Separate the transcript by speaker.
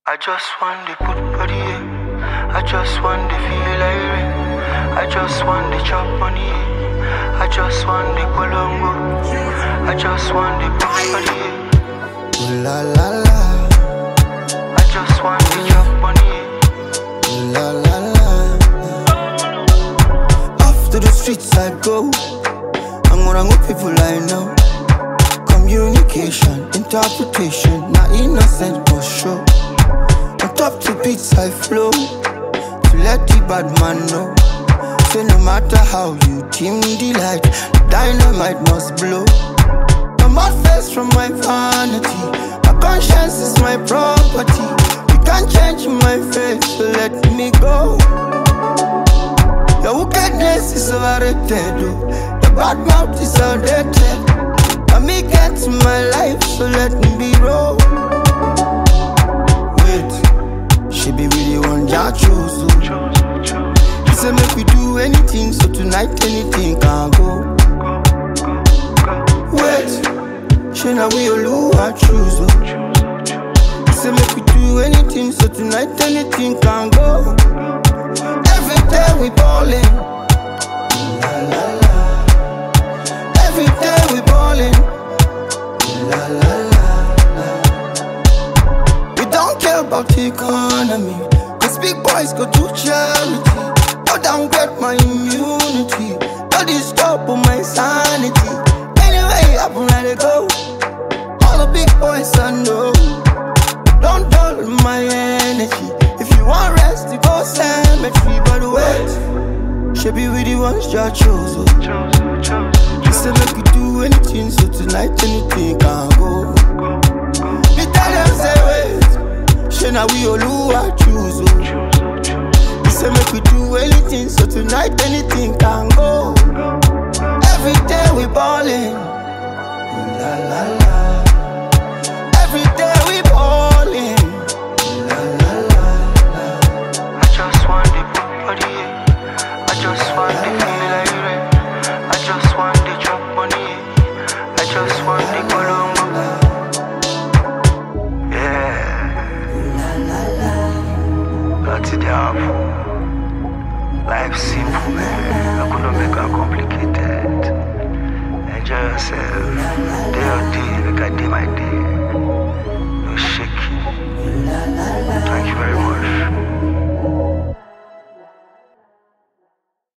Speaker 1: I just want the good body, yeah. I just want the feel like rain. I just want the chop money, yeah. I just want the colongo. I just want the good body, yeah.
Speaker 2: Ooh la la la.
Speaker 1: I just want the chop money, yeah.
Speaker 2: Ooh la la la. Off to the streets I go. I'm gonna go people I know. Communication, interpretation, not innocent for sure. On top to beats I flow, to let the bad man know. Say no matter how you dim the light, the dynamite must blow. I'm out face from my vanity, my conscience is my property. You can't change my fate, so let me go. Your wickedness is overrated, oh. The bad mouth is outdated. I me get to my life, so let me roll. Wait, she be really one ya choose. He say make we do anything, so tonight anything can go. Wait, she now we all who I choose. He say make we do anything, so tonight anything can go. Every day we ballin', la la la. Every day we ballin', la la la la. We don't care about the economy, cause big boys go do charity. Don't downgrade my immunity, don't disturb my sanity. Anyway, up when I go, all the big boys I know. Don't dull my energy. If you want rest, you go cemetery. But wait, she be with the ones you chose. He said make we do anything, so tonight anything can go. Me tell them say wait, she now we all who I choose. He said make we do anything, so tonight anything can go. Every day we ballin', la la la. Every day we ballin', la la la la.
Speaker 1: I just want the good body, yeah. I just want the feel like rain. I just want the chop money, yeah. I just want the colongo. Yeah. That's the apple. Life simple, man. I couldn't make it complicated. Enjoy yourself.